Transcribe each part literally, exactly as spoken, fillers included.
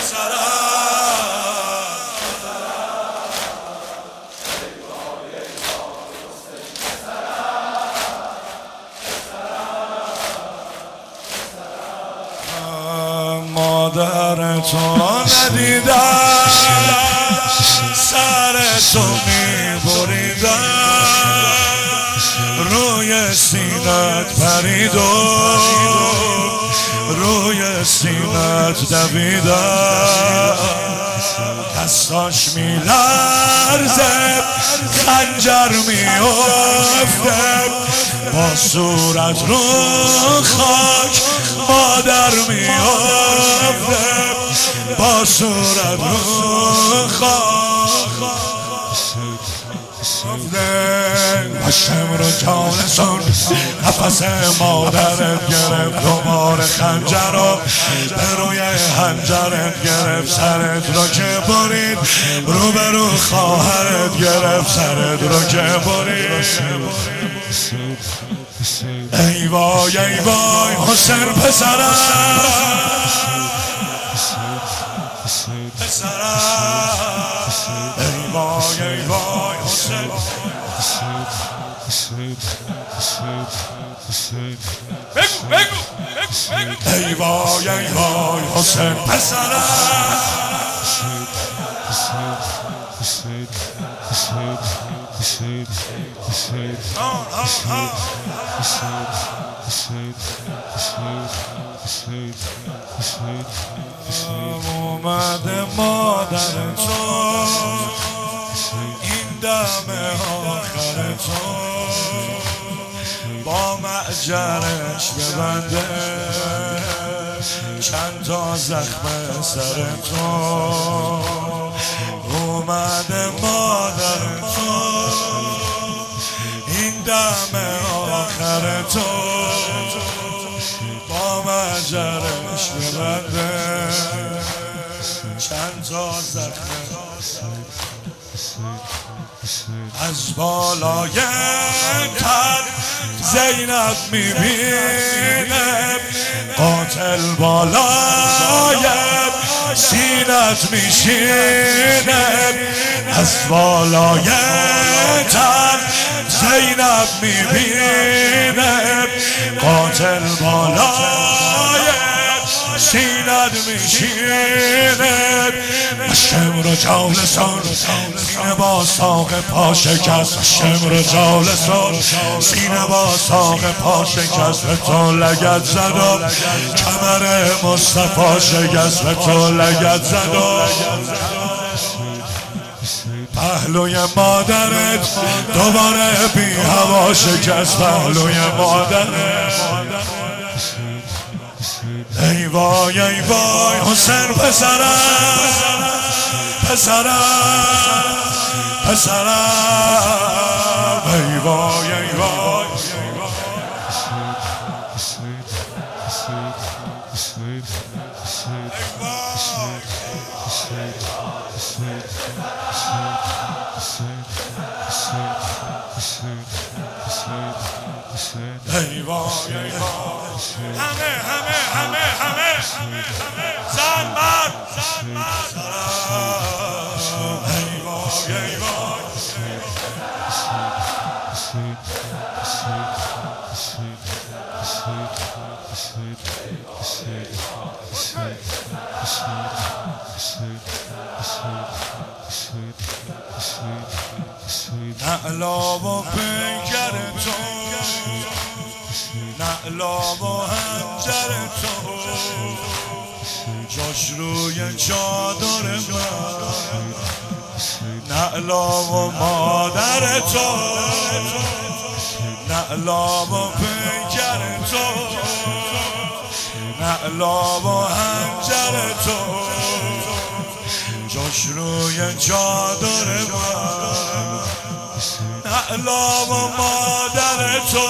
مادر تو ندیدم سر تو میبریدم روی سینت پرید و روی سینت دویدم دستاش میلرزه خنجر میافته با صورت رو خاک مادر میافته با صورت رو خاک هاشم رو جانسون نفس مادرت گرفت دوباره خنجر رو به روی خنجرت گرفت سرت رو که برید رو به رو خواهرت گرفت سرت رو که برید ای وای ای وای حسین پسرم پسرم ای وای ای وای حسین بگو بگو ای وای ای وای حسین پسرم اومده مادر تو این دم آخر تو با معجرش ببنده چند تا زخم سر تو اومده مادر تو این دم آخر تو با معجرش ببنده چند تا زخم از بالای تن زینب میبینه قاتل بالای سینت میشینه از بالای تن زینب میبینه قاتل بالای سینت میشینه شمر و جالسان سینه با ساق پا شکست شمر و جالسان سینه با ساق پا شکست به تو لگت زد و کمر مصطفی شکست به تو لگت زد و پهلوی مادرت دوباره بی هوا شکست پهلوی مادرت ای وای ای وای حسین پسرم پسرم پسرم ای وای ای وای ای وای ای وای همه همه همه همه زن مرد ای وای ای وای نعلا و پیکر تو نعلا و هنجر تو جاش روی چادر من نعلا و مادر تو نعلا و پیکر تو نعلا و هنجر تو جاش روی چادر من نعلا و مادر تو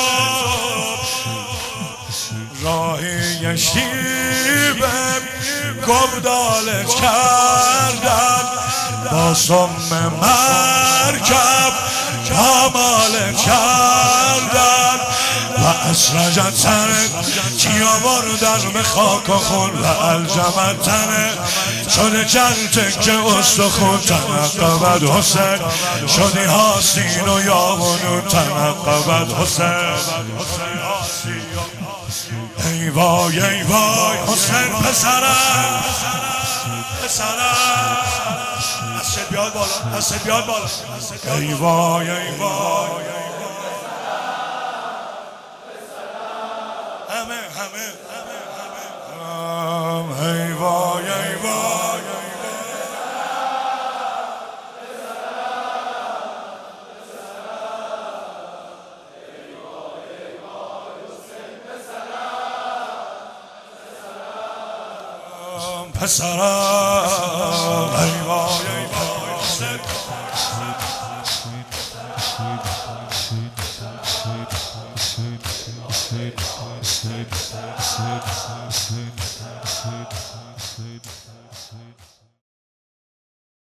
راهی شیبه گبدالت کردن با سم مرکب پامالت کردن و اسرجت سرت چی آوردن به خاک و خون و الجمت تنت شده چند که استخون تنقبت حسین شدی حاسین و یامونون تنقبت حسین ای وای ای وای حسین پسرم پسرم دست بیاد بالا دست بیاد بالا ای وای ای وای همه همه همه ای وای ای وای پسرم ای وای ای وای